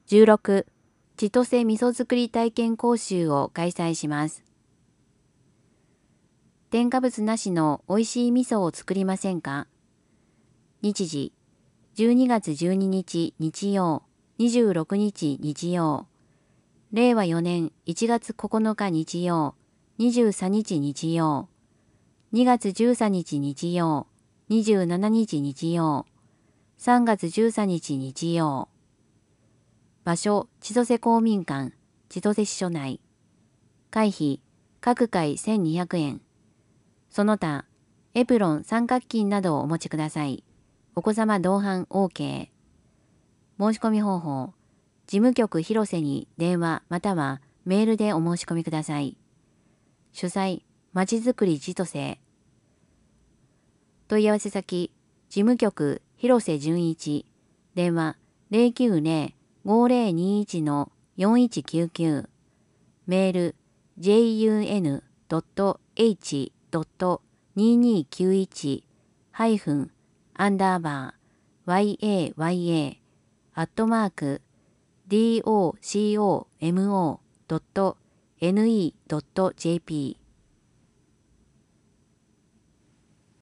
16、千歳味噌作り体験講習を開催します。添加物なしの美味しい味噌を作りませんか？日時、12月12日日曜、26日日曜、令和4年1月9日日曜、23日日曜、2月13日日曜、27日日曜、3月13日日曜。場所、千歳公民館、千歳支所内。会費、各回1200円。その他、エプロン、三角巾などをお持ちください。お子様同伴 OK。申し込み方法、事務局広瀬に電話またはメールでお申し込みください。主催、まちづくり千歳。問い合わせ先、事務局広瀬純一、電話090-5021-4199、メール jun.h.2291-yaya@docomo.ne.jp